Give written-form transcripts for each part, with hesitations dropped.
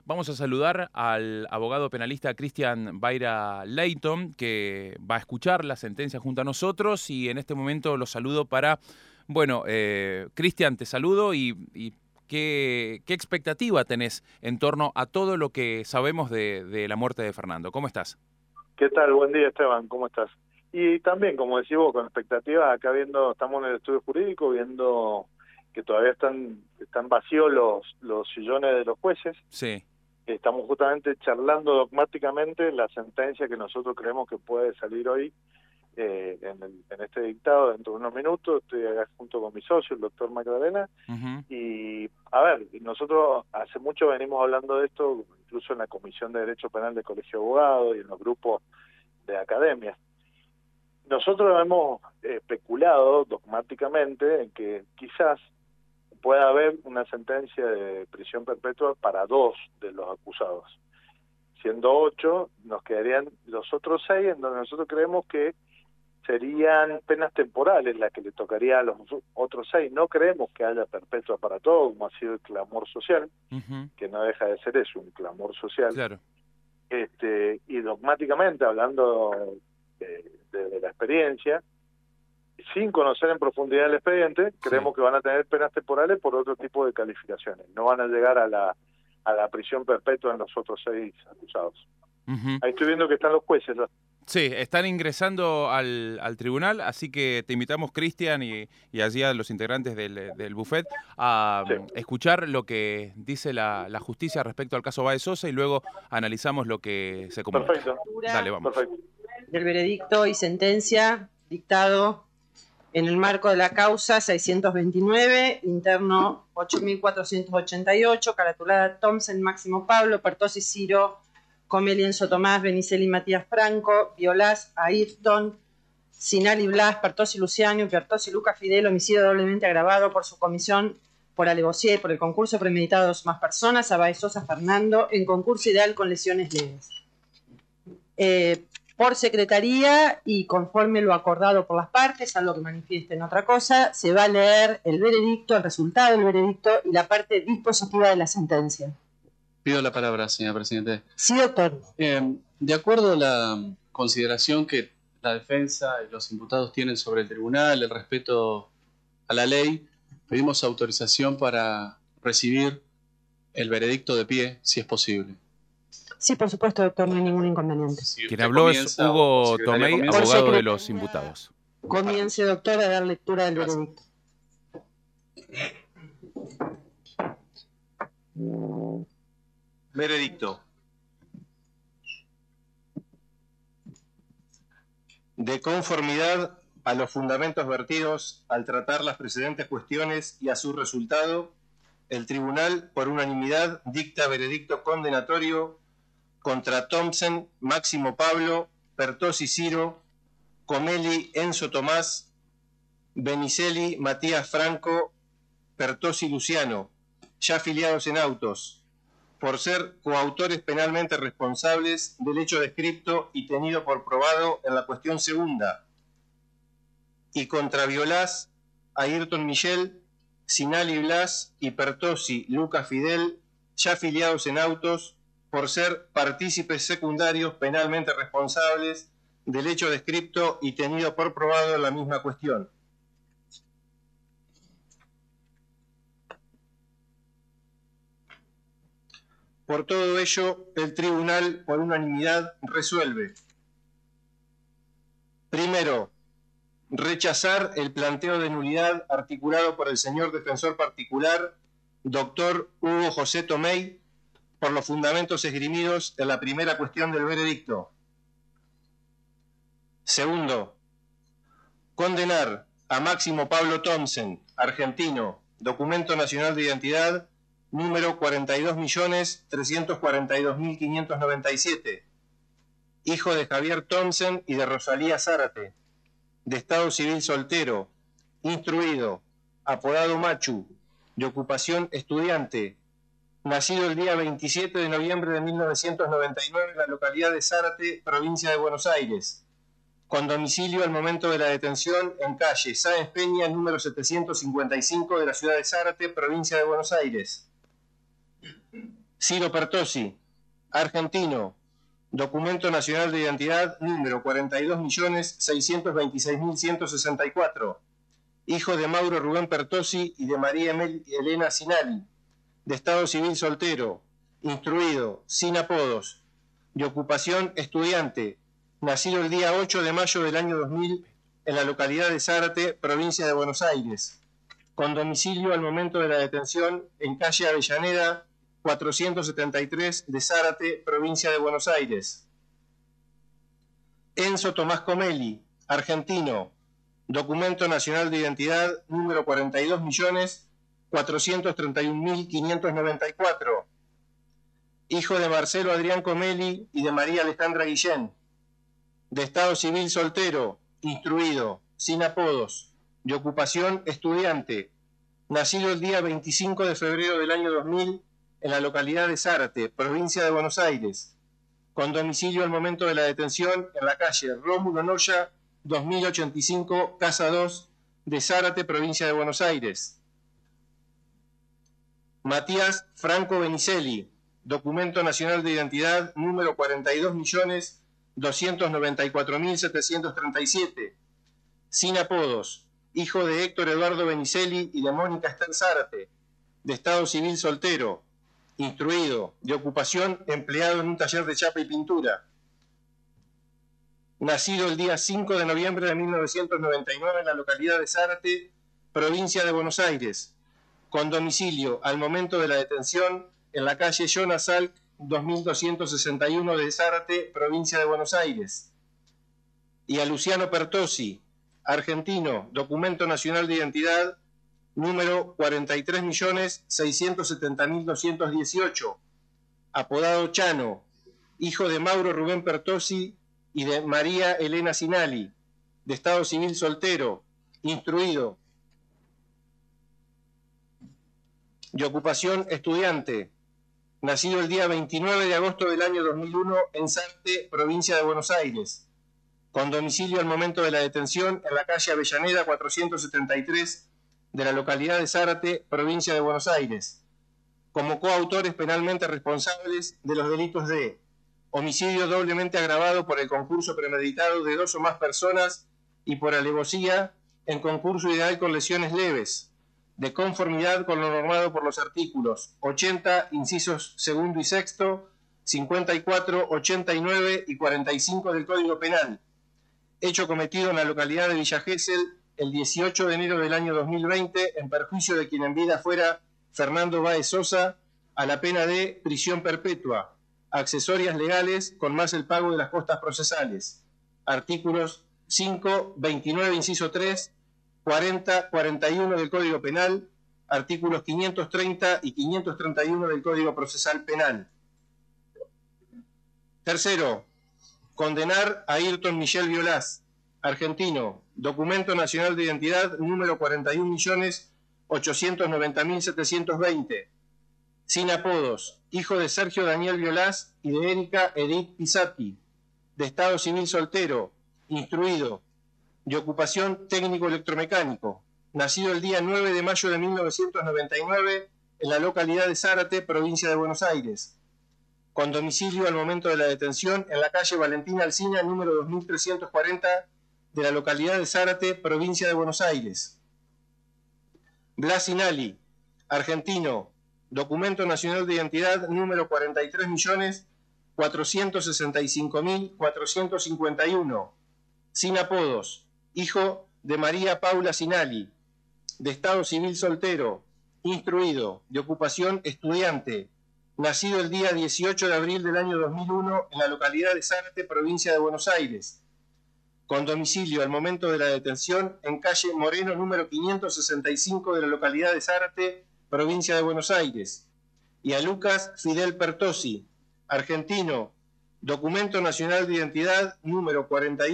Vamos a saludar al abogado penalista Cristian Baira Leighton, que va a escuchar la sentencia junto a nosotros, y en este momento lo saludo para... Bueno, Cristian, te saludo y ¿qué expectativa tenés en torno a todo lo que sabemos de la muerte de Fernando? ¿Cómo estás? ¿Qué tal? Buen día, Esteban. ¿Cómo estás? Y también, como decís vos, con expectativas, acá estamos en el estudio jurídico, viendo que todavía están vacíos los sillones de los jueces. Sí. Estamos justamente charlando dogmáticamente la sentencia que nosotros creemos que puede salir hoy en este dictado dentro de unos minutos. Estoy acá junto con mi socio, el doctor Magdalena. Y, a ver, nosotros hace mucho venimos hablando de esto, incluso en la Comisión de Derecho Penal del Colegio de Abogados y en los grupos de academia. Nosotros hemos especulado dogmáticamente en que quizás pueda haber una sentencia de prisión perpetua para 2 de los acusados. Siendo 8, nos quedarían los otros 6, en donde nosotros creemos que serían penas temporales las que le tocaría a los otros 6. No creemos que haya perpetua para todos, como ha sido el clamor social, que no deja de ser eso, un clamor social. Claro. Y dogmáticamente, hablando de la experiencia, sin conocer en profundidad el expediente, creemos que van a tener penas temporales por otro tipo de calificaciones. No van a llegar a la prisión perpetua en los otros 6 acusados. Ahí estoy viendo que están los jueces. Sí, están ingresando al tribunal, así que te invitamos, Cristian, y allí a los integrantes del buffet a escuchar lo que dice la justicia respecto al caso Baez Sosa y luego analizamos lo que se comunica. Perfecto. Dale, vamos. Perfecto. Del veredicto y sentencia dictado en el marco de la causa 629, interno 8488, caratulada Thompson, Máximo Pablo, Pertossi, Ciro, Comelli, Enzo Tomás, Benicelli, Matías Franco, Violás, Ayrton, Sinali, Blas, Pertossi, Luciano, Pertossi, Lucas Fidel, homicidio doblemente agravado por su comisión por alevosía y por el concurso premeditado de 2 más personas, a Baez Sosa Fernando, en concurso ideal con lesiones leves. Por secretaría y conforme lo acordado por las partes, salvo que manifiesten otra cosa, se va a leer el veredicto, el resultado del veredicto y la parte dispositiva de la sentencia. Pido la palabra, señor presidente. Sí, doctor. De acuerdo a la consideración que la defensa y los imputados tienen sobre el tribunal, el respeto a la ley, pedimos autorización para recibir el veredicto de pie, si es posible. Sí, por supuesto, doctor, no hay ningún inconveniente. Si Quien habló es Hugo Tomei, abogado de los imputados. Comience, doctor, a dar lectura del veredicto. Veredicto. De conformidad a los fundamentos vertidos al tratar las precedentes cuestiones y a su resultado, el tribunal, por unanimidad, dicta veredicto condenatorio contra Thompson, Máximo Pablo, Pertossi, Ciro, Comelli, Enzo Tomás, Benicelli, Matías Franco, Pertossi, Luciano, ya afiliados en autos, por ser coautores penalmente responsables del hecho descripto y tenido por probado en la cuestión segunda, y contra Violás, Ayrton Michel, Sinali Blas y Pertossi, Lucas Fidel, ya afiliados en autos, por ser partícipes secundarios penalmente responsables del hecho descripto y tenido por probado en la misma cuestión. Por todo ello, el tribunal, por unanimidad, resuelve. Primero, rechazar el planteo de nulidad articulado por el señor defensor particular, doctor Hugo José Tomei, por los fundamentos esgrimidos en la primera cuestión del veredicto. Segundo, condenar a Máximo Pablo Thompson, argentino, documento nacional de identidad, número 42.342.597, hijo de Javier Thompson y de Rosalía Zárate, de estado civil soltero, instruido, apodado Machu, de ocupación estudiante, nacido el día 27 de noviembre de 1999 en la localidad de Zárate, provincia de Buenos Aires, con domicilio al momento de la detención en calle Sáenz Peña, número 755 de la ciudad de Zárate, provincia de Buenos Aires. Ciro Pertossi, argentino, documento nacional de identidad número 42.626.164, hijo de Mauro Rubén Pertossi y de María Elena Sinali, de estado civil soltero, instruido, sin apodos, de ocupación estudiante, nacido el día 8 de mayo del año 2000 en la localidad de Zárate, provincia de Buenos Aires, con domicilio al momento de la detención en calle Avellaneda 473 de Zárate, provincia de Buenos Aires. Enzo Tomás Comelli, argentino, documento nacional de identidad número 42.431.594, hijo de Marcelo Adrián Comelli y de María Alejandra Guillén, de estado civil soltero, instruido, sin apodos, de ocupación estudiante, nacido el día 25 de febrero del año 2000 en la localidad de Zárate, provincia de Buenos Aires, con domicilio al momento de la detención en la calle Rómulo Noya, 2085, Casa 2, de Zárate, provincia de Buenos Aires. Matías Franco Benicelli, documento nacional de identidad número 42.294.737, sin apodos, hijo de Héctor Eduardo Benicelli y de Mónica Esther Zárate, de estado civil soltero, instruido, de ocupación empleado en un taller de chapa y pintura, nacido el día 5 de noviembre de 1999 en la localidad de Zárate, provincia de Buenos Aires, con domicilio al momento de la detención en la calle Jonas Salk 2261 de Zárate, provincia de Buenos Aires. Y a Luciano Pertossi, argentino, documento nacional de identidad número 43.670.218, apodado Chano, hijo de Mauro Rubén Pertossi y de María Elena Sinali, de estado civil soltero, instruido, de ocupación estudiante, nacido el día 29 de agosto del año 2001 en Zárate, provincia de Buenos Aires, con domicilio al momento de la detención en la calle Avellaneda 473 de la localidad de Zárate, provincia de Buenos Aires, como coautores penalmente responsables de los delitos de homicidio doblemente agravado por el concurso premeditado de 2 o más personas y por alevosía en concurso ideal con lesiones leves, de conformidad con lo normado por los artículos 80, incisos segundo y sexto, 54, 89 y 45 del Código Penal, hecho cometido en la localidad de Villa Gesell el 18 de enero del año 2020 en perjuicio de quien en vida fuera Fernando Báez Sosa, a la pena de prisión perpetua, accesorias legales con más el pago de las costas procesales. Artículos 5, 29, inciso 3, 40, 41 del Código Penal, artículos 530 y 531 del Código Procesal Penal. Tercero, condenar a Ayrton Michel Violás, argentino, documento nacional de identidad número 41.890.720, sin apodos, hijo de Sergio Daniel Violás y de Erika Edith Pisati, de estado civil soltero, instruido, de ocupación técnico electromecánico, nacido el día 9 de mayo de 1999 en la localidad de Zárate, provincia de Buenos Aires, con domicilio al momento de la detención en la calle Valentina Alsina, número 2340 de la localidad de Zárate, provincia de Buenos Aires. Blas Sinali, argentino, documento nacional de identidad número 43.465.451, sin apodos, hijo de María Paula Sinali, de estado civil soltero, instruido, de ocupación estudiante, nacido el día 18 de abril del año 2001 en la localidad de Zárate, provincia de Buenos Aires, con domicilio al momento de la detención en calle Moreno número 565 de la localidad de Zárate, provincia de Buenos Aires. Y a Lucas Fidel Pertossi, argentino, documento nacional de identidad número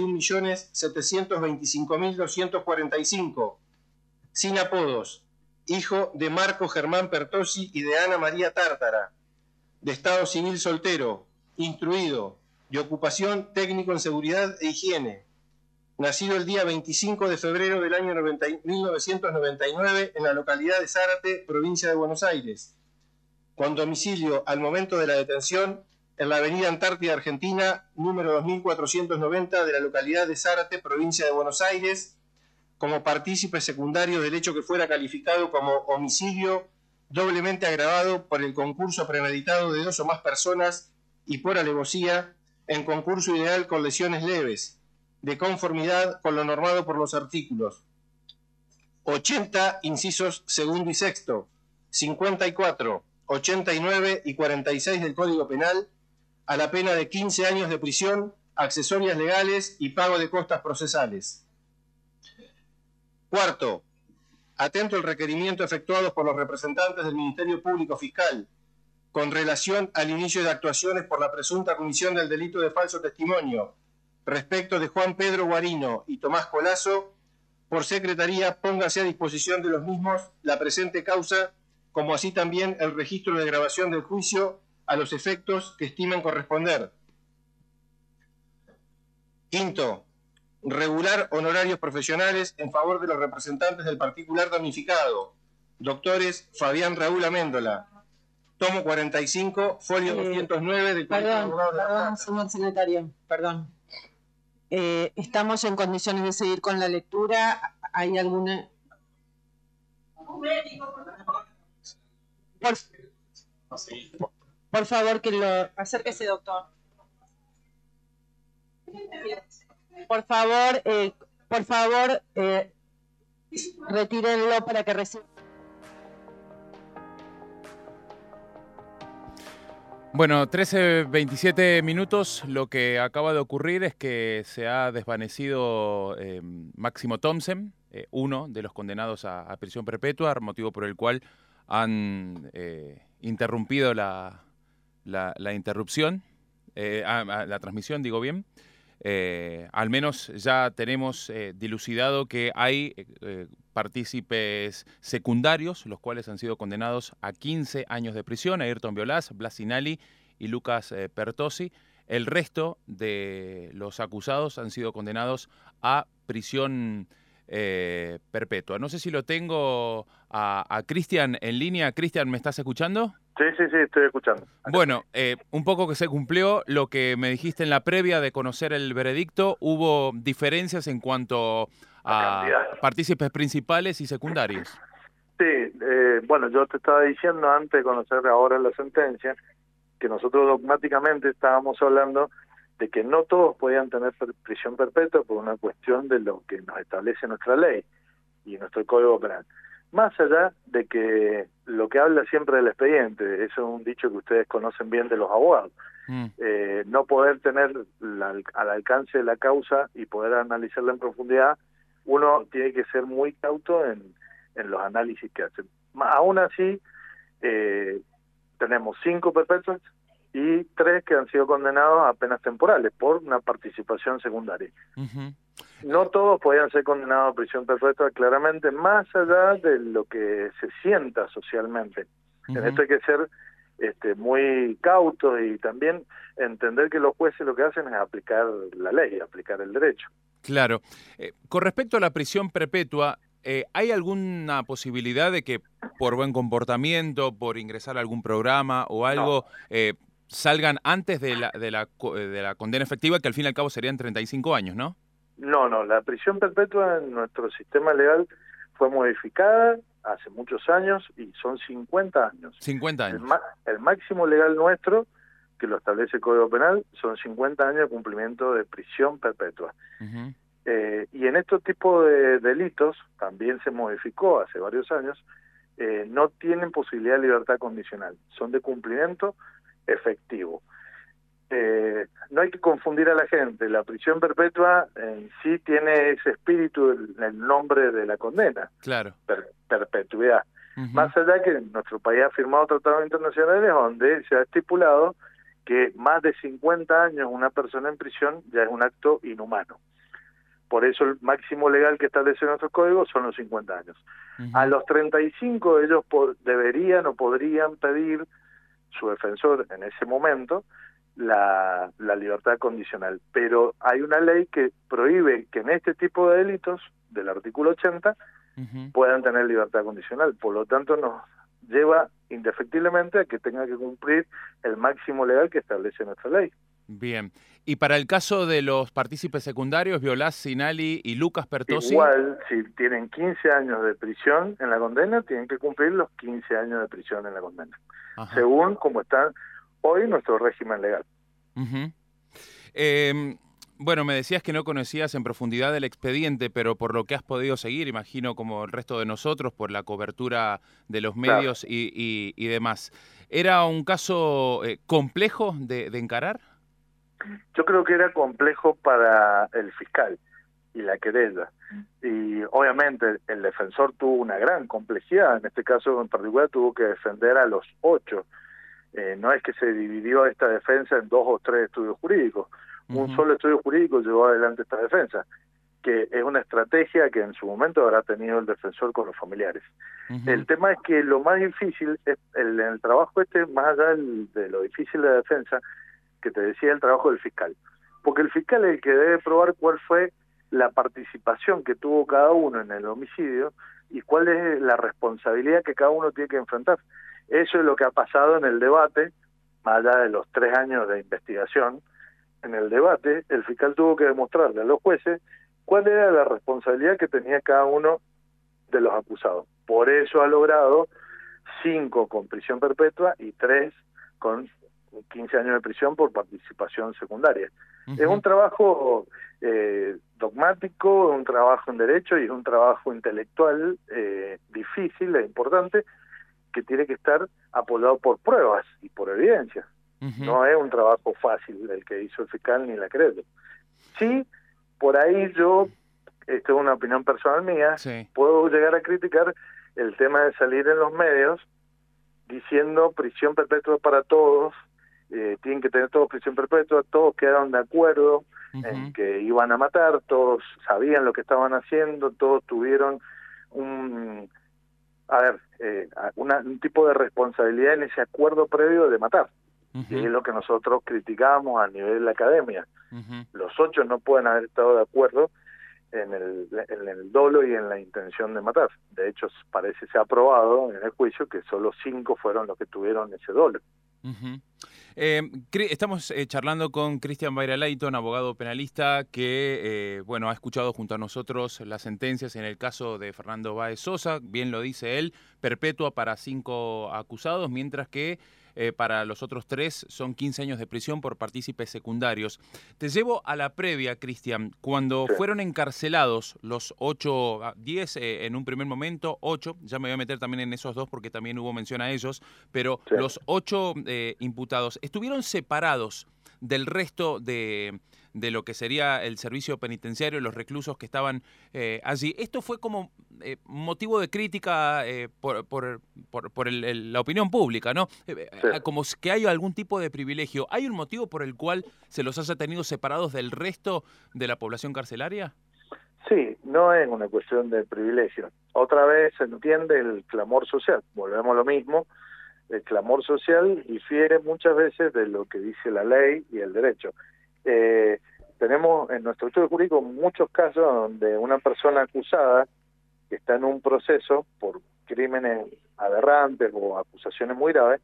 41.725.245, sin apodos, hijo de Marco Germán Pertossi y de Ana María Tártara, de estado civil soltero, instruido, de ocupación técnico en seguridad e higiene, nacido el día 25 de febrero del año 1999 en la localidad de Zárate, provincia de Buenos Aires, con domicilio al momento de la detención en la avenida Antártida Argentina, número 2490 de la localidad de Zárate, provincia de Buenos Aires, como partícipe secundario del hecho que fuera calificado como homicidio doblemente agravado por el concurso premeditado de 2 o más personas y por alevosía en concurso ideal con lesiones leves, de conformidad con lo normado por los artículos 80, incisos segundo y sexto, 54, 89 y 46 del Código Penal, a la pena de 15 años de prisión, accesorias legales y pago de costas procesales. Cuarto, atento al requerimiento efectuado por los representantes del Ministerio Público Fiscal con relación al inicio de actuaciones por la presunta comisión del delito de falso testimonio respecto de Juan Pedro Guarino y Tomás Colazo, por Secretaría póngase a disposición de los mismos la presente causa, como así también el registro de grabación del juicio a los efectos que estimen corresponder. Quinto, regular honorarios profesionales en favor de los representantes del particular damnificado, doctores Fabián Raúl Améndola, tomo 45, folio 209 del Colegio de Abogados de La Plata. Perdón, señor secretario, perdón. ¿Estamos en condiciones de seguir con la lectura? ¿Hay alguna...? Por favor, que lo... Acérquese, doctor. Por favor, retírenlo para que reciba. Bueno, 13:27 minutos. Lo que acaba de ocurrir es que se ha desvanecido Máximo Thomsen, uno de los condenados a prisión perpetua, motivo por el cual han interrumpido la interrupción, la transmisión, digo bien. Al menos ya tenemos dilucidado que hay partícipes secundarios, los cuales han sido condenados a 15 años de prisión, Ayrton Violás, Blas Sinali y Lucas Pertossi. El resto de los acusados han sido condenados a prisión perpetua. No sé si lo tengo a Cristian en línea. Cristian, ¿me estás escuchando? Sí, estoy escuchando. Bueno, un poco que se cumplió lo que me dijiste en la previa de conocer el veredicto. Hubo diferencias en cuanto a partícipes principales y secundarios. Sí, bueno, yo te estaba diciendo antes de conocer ahora la sentencia que nosotros dogmáticamente estábamos hablando de que no todos podían tener prisión perpetua por una cuestión de lo que nos establece nuestra ley y nuestro Código Penal. Más allá de que lo que habla siempre del expediente, eso es un dicho que ustedes conocen bien de los abogados, no poder tener al alcance de la causa y poder analizarla en profundidad, uno tiene que ser muy cauto en los análisis que hacen. Aún así, tenemos 5 perpetuos y 3 que han sido condenados a penas temporales por una participación secundaria. No todos podían ser condenados a prisión perpetua, claramente, más allá de lo que se sienta socialmente. En esto hay que ser muy cautos y también entender que los jueces lo que hacen es aplicar la ley, aplicar el derecho. Claro. Con respecto a la prisión perpetua, ¿hay alguna posibilidad de que por buen comportamiento, por ingresar a algún programa o algo, salgan antes de la condena efectiva, que al fin y al cabo serían 35 años, ¿no? No, la prisión perpetua en nuestro sistema legal fue modificada hace muchos años y son 50 años. 50 años. El máximo legal nuestro, que lo establece el Código Penal, son 50 años de cumplimiento de prisión perpetua. Y en estos tipos de delitos, también se modificó hace varios años, no tienen posibilidad de libertad condicional, son de cumplimiento efectivo. No hay que confundir a la gente, la prisión perpetua en sí tiene ese espíritu en el nombre de la condena, claro, perpetuidad. Más allá que en nuestro país ha firmado tratados internacionales donde se ha estipulado que más de 50 años una persona en prisión ya es un acto inhumano. Por eso el máximo legal que establece nuestro código son los 50 años. A los 35 ellos deberían o podrían pedir su defensor en ese momento la libertad condicional, pero hay una ley que prohíbe que en este tipo de delitos del artículo 80 puedan tener libertad condicional. Por lo tanto lleva indefectiblemente a que tenga que cumplir el máximo legal que establece nuestra ley. Bien. Y para el caso de los partícipes secundarios, Violás, Sinali y Lucas Pertossi. Igual, si tienen 15 años de prisión en la condena, tienen que cumplir los 15 años de prisión en la condena, Ajá. según como está hoy nuestro régimen legal. Bueno, me decías que no conocías en profundidad el expediente, pero por lo que has podido seguir, imagino como el resto de nosotros, por la cobertura de los medios, claro, y demás. ¿Era un caso complejo de encarar? Yo creo que era complejo para el fiscal y la querella. Y obviamente el defensor tuvo una gran complejidad. En este caso en particular tuvo que defender a los 8. No es que se dividió esta defensa en 2 o 3 estudios jurídicos. Un solo estudio jurídico llevó adelante esta defensa, que es una estrategia que en su momento habrá tenido el defensor con los familiares. El tema es que lo más difícil, es el trabajo más allá de lo difícil de la defensa, que te decía, el trabajo del fiscal. Porque el fiscal es el que debe probar cuál fue la participación que tuvo cada uno en el homicidio y cuál es la responsabilidad que cada uno tiene que enfrentar. Eso es lo que ha pasado en el debate, más allá de los 3 años de investigación. En el debate, el fiscal tuvo que demostrarle a los jueces cuál era la responsabilidad que tenía cada uno de los acusados. Por eso ha logrado 5 con prisión perpetua y 3 con 15 años de prisión por participación secundaria. Es un trabajo dogmático, un trabajo en derecho y es un trabajo intelectual difícil e importante, que tiene que estar apoyado por pruebas y por evidencia. No es un trabajo fácil el que hizo el fiscal ni la querella. Sí, por ahí yo, esto es una opinión personal mía, sí, puedo llegar a criticar el tema de salir en los medios diciendo prisión perpetua para todos, tienen que tener todos prisión perpetua, todos quedaron de acuerdo en que iban a matar, todos sabían lo que estaban haciendo, todos tuvieron un tipo de responsabilidad en ese acuerdo previo de matar. Y es lo que nosotros criticamos a nivel de la academia. Los 8 no pueden haber estado de acuerdo en el dolo y en la intención de matar. De hecho, parece ser aprobado en el juicio que solo 5 fueron los que tuvieron ese dolo. Estamos charlando con Cristian Bayra Leyton, abogado penalista, que bueno, ha escuchado junto a nosotros las sentencias en el caso de Fernando Báez Sosa, bien lo dice él, perpetua para 5 acusados, mientras que para los otros 3 son 15 años de prisión por partícipes secundarios. Te llevo a la previa, Cristian, cuando fueron encarcelados los 10 en un primer momento, 8, ya me voy a meter también en esos 2 porque también hubo mención a ellos, pero los 8 imputados estuvieron separados del resto de lo que sería el servicio penitenciario, los reclusos que estaban allí. Esto fue como motivo de crítica por la opinión pública, ¿no? Como que hay algún tipo de privilegio. ¿Hay un motivo por el cual se los haya tenido separados del resto de la población carcelaria? Sí, no es una cuestión de privilegio. Otra vez se entiende el clamor social. Volvemos a lo mismo. El clamor social difiere muchas veces de lo que dice la ley y el derecho. Tenemos en nuestro estudio jurídico muchos casos donde una persona acusada que está en un proceso por crímenes aberrantes o acusaciones muy graves,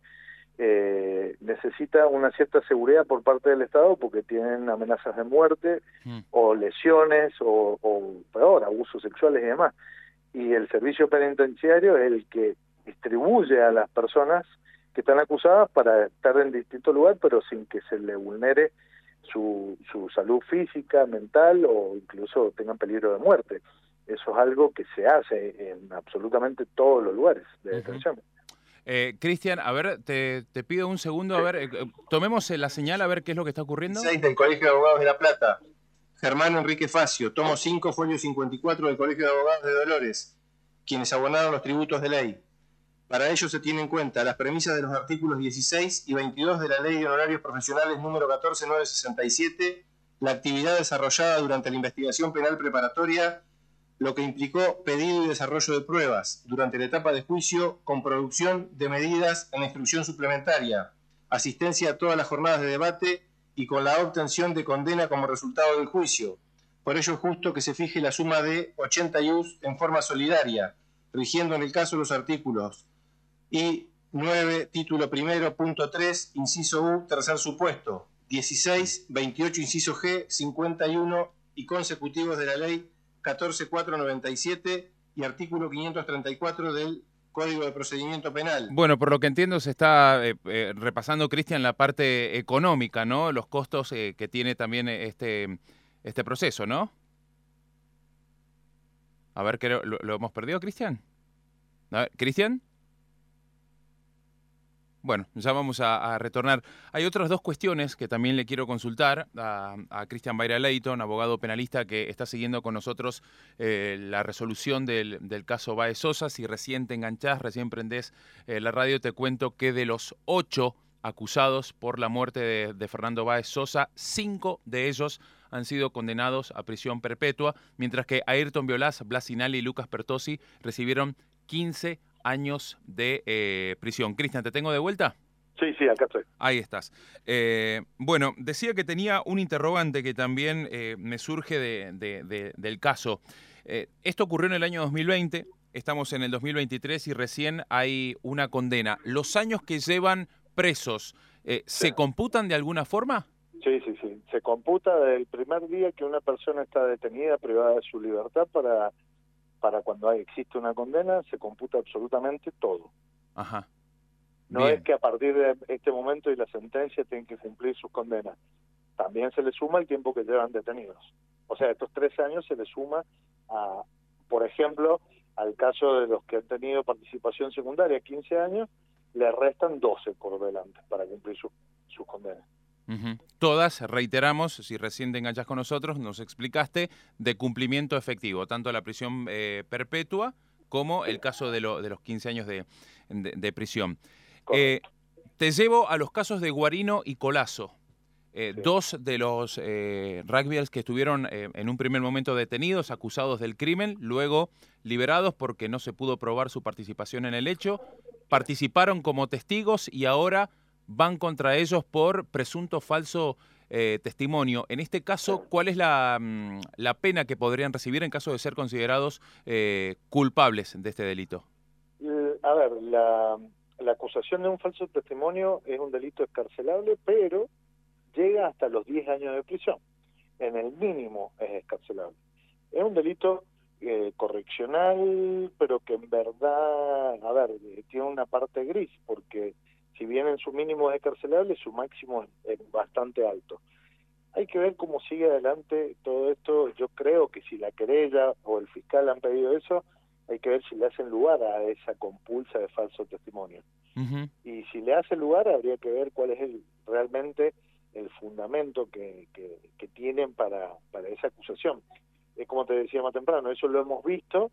necesita una cierta seguridad por parte del Estado porque tienen amenazas de muerte o lesiones o peor, abusos sexuales y demás. Y el servicio penitenciario es el que distribuye a las personas que están acusadas para estar en distinto lugar, pero sin que se le vulnere su salud física, mental o incluso tengan peligro de muerte. Eso es algo que se hace en absolutamente todos los lugares de detención. Cristian, a ver, te pido un segundo, a ver, tomemos la señal a ver qué es lo que está ocurriendo. 6 del Colegio de Abogados de La Plata. Germán Enrique Facio, tomo 5, folio 54 del Colegio de Abogados de Dolores, quienes abonaron los tributos de ley. Para ello se tienen en cuenta las premisas de los artículos 16 y 22 de la Ley de Honorarios Profesionales número 14967, la actividad desarrollada durante la investigación penal preparatoria, lo que implicó pedido y desarrollo de pruebas durante la etapa de juicio con producción de medidas en instrucción suplementaria, asistencia a todas las jornadas de debate y con la obtención de condena como resultado del juicio. Por ello es justo que se fije la suma de 80 ius en forma solidaria, rigiendo en el caso los artículos Y 9, título primero, punto 3, inciso U, tercer supuesto, 16, 28, inciso G, 51 y consecutivos de la ley 14.497 y artículo 534 del Código de Procedimiento Penal. Bueno, por lo que entiendo se está repasando, Cristian, la parte económica, ¿no? Los costos que tiene también este proceso, ¿no? A ver, ¿qué lo hemos perdido, Cristian? A ver, ¿Cristian? Bueno, ya vamos a retornar. Hay otras dos cuestiones que también le quiero consultar a Cristian Bayra Leyton, abogado penalista que está siguiendo con nosotros la resolución del caso Baez Sosa. Si recién te enganchás, recién prendés la radio, te cuento que de los 8 acusados por la muerte de Fernando Baez Sosa, 5 de ellos han sido condenados a prisión perpetua, mientras que Ayrton Violás, Blas Sinali y Lucas Pertossi recibieron 15 años de prisión. Cristian, ¿te tengo de vuelta? Sí, acá estoy. Ahí estás. Bueno, decía que tenía un interrogante que también me surge del caso. Esto ocurrió en el año 2020, estamos en el 2023 y recién hay una condena. ¿Los años que llevan presos se computan de alguna forma? Sí. Se computa del primer día que una persona está detenida, privada de su libertad, para cuando existe una condena, se computa absolutamente todo. Ajá. No es que a partir de este momento y la sentencia tienen que cumplir sus condenas. También se le suma el tiempo que llevan detenidos. O sea, estos 3 años se le suma a, por ejemplo, al caso de los que han tenido participación secundaria, 15 años, le restan 12 por delante para cumplir sus condenas. Todas, reiteramos, si recién te enganchás con nosotros, nos explicaste, de cumplimiento efectivo, tanto la prisión perpetua como el caso de los 15 años de prisión. Te llevo a los casos de Guarino y Colazo, dos de los rugbyers que estuvieron en un primer momento detenidos, acusados del crimen, luego liberados porque no se pudo probar su participación en el hecho, participaron como testigos y ahora van contra ellos por presunto falso testimonio. En este caso, ¿cuál es la pena que podrían recibir en caso de ser considerados culpables de este delito? A ver, la acusación de un falso testimonio es un delito excarcelable, pero llega hasta los 10 años de prisión. En el mínimo es excarcelable. Es un delito correccional, pero que en verdad, a ver, tiene una parte gris, porque si bien en su mínimo es excarcelable, su máximo es bastante alto. Hay que ver cómo sigue adelante todo esto. Yo creo que si la querella o el fiscal han pedido eso, hay que ver si le hacen lugar a esa compulsa de falso testimonio. Y si le hace lugar, habría que ver cuál es realmente el fundamento que tienen para esa acusación. Es como te decía más temprano, eso lo hemos visto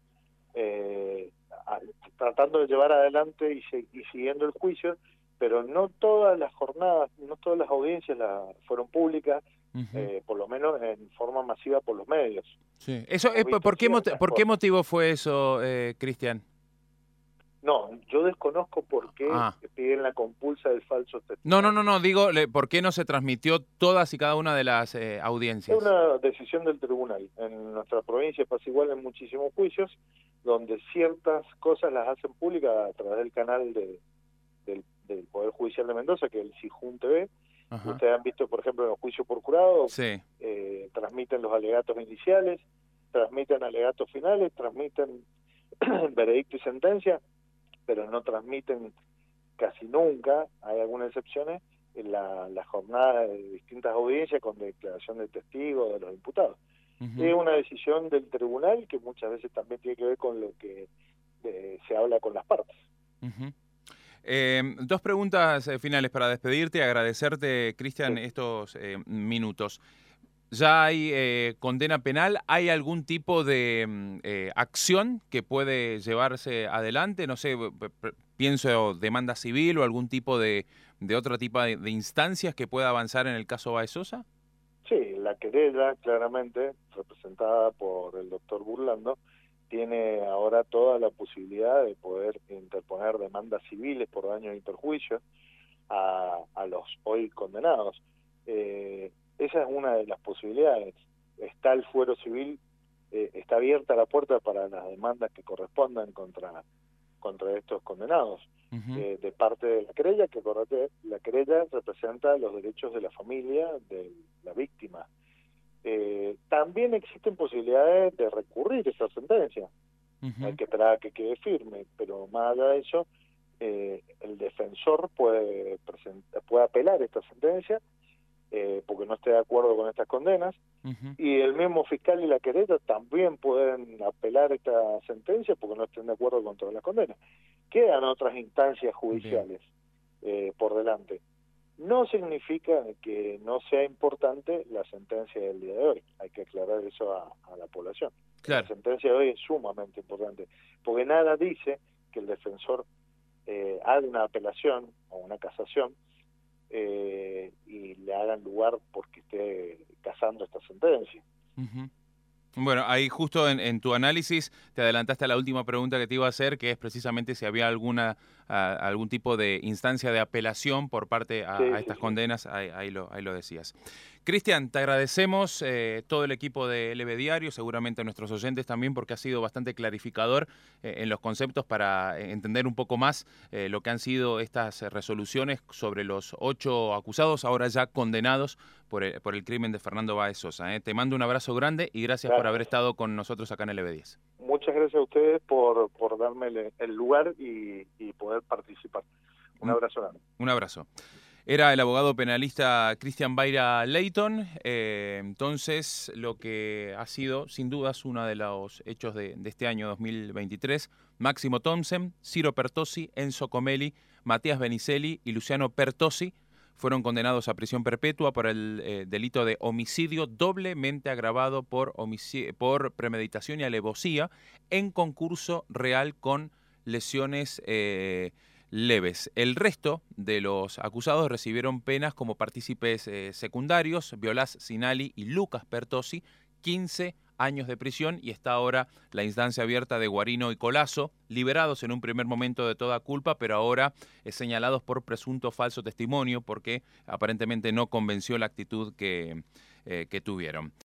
tratando de llevar adelante y siguiendo el juicio, pero no todas las jornadas, no todas las audiencias fueron públicas, por lo menos en forma masiva por los medios. Sí. Eso, ¿por qué motivo fue eso, Cristian? No, yo desconozco por qué piden la compulsa del falso testimonio. No, digo, ¿por qué no se transmitió todas y cada una de las audiencias? Es una decisión del tribunal. En nuestra provincia pasa igual en muchísimos juicios, donde ciertas cosas las hacen públicas a través del canal del Poder Judicial de Mendoza, que es el Sijun TV. Ustedes han visto, por ejemplo, en los juicios por jurado, transmiten los alegatos iniciales, transmiten alegatos finales, transmiten veredicto y sentencia, pero no transmiten casi nunca, hay algunas excepciones, en la jornada de distintas audiencias con declaración de testigos de los imputados. Es una decisión del tribunal que muchas veces también tiene que ver con lo que se habla con las partes. Dos preguntas finales para despedirte, agradecerte, Cristian, estos minutos. ¿Ya hay condena penal? ¿Hay algún tipo de acción que puede llevarse adelante? No sé, pienso demanda civil o algún tipo de otro tipo de instancias que pueda avanzar en el caso Baez Sosa. Sí, la querella, claramente, representada por el doctor Burlando, tiene ahora toda la posibilidad de poder interponer demandas civiles por daños y perjuicios a los hoy condenados. Esa es una de las posibilidades. Está el fuero civil, está abierta la puerta para las demandas que correspondan contra contra estos condenados. Ujú. De parte de la querella, que acordate, la querella representa los derechos de la familia de la víctima. También existen posibilidades de recurrir esa sentencia. Ujú. Hay que esperar a que quede firme, pero más allá de eso, el defensor puede apelar esta sentencia porque no esté de acuerdo con estas condenas, Ujú. y el mismo fiscal y la querella también pueden apelar esta sentencia porque no estén de acuerdo con todas las condenas. Quedan otras instancias judiciales por delante. No significa que no sea importante la sentencia del día de hoy. Hay que aclarar eso a la población. Claro. La sentencia de hoy es sumamente importante, porque nada dice que el defensor haga una apelación o una casación y le hagan lugar porque esté casando esta sentencia. Ujú. Bueno, ahí justo en tu análisis te adelantaste a la última pregunta que te iba a hacer, que es precisamente si había algún tipo de instancia de apelación por parte a estas condenas, ahí lo decías. Cristian, te agradecemos todo el equipo de LB Diario, seguramente nuestros oyentes también, porque ha sido bastante clarificador en los conceptos para entender un poco más lo que han sido estas resoluciones sobre los 8 acusados, ahora ya condenados por el crimen de Fernando Báez Sosa. Te mando un abrazo grande y gracias por haber estado con nosotros acá en LB10. Muchas gracias a ustedes por darme el lugar y poder participar. Un abrazo grande. Un abrazo. Era el abogado penalista Cristian Baira Leyton. Entonces, lo que ha sido, sin dudas, uno de los hechos de este año 2023, Máximo Thompson, Ciro Pertossi, Enzo Comelli, Matías Benicelli y Luciano Pertossi fueron condenados a prisión perpetua por el delito de homicidio doblemente agravado por premeditación y alevosía en concurso real con lesiones leves. El resto de los acusados recibieron penas como partícipes secundarios, Violás Sinali y Lucas Pertossi, 15 años de prisión, y está ahora la instancia abierta de Guarino y Colazo, liberados en un primer momento de toda culpa, pero ahora señalados por presunto falso testimonio porque aparentemente no convenció la actitud que tuvieron.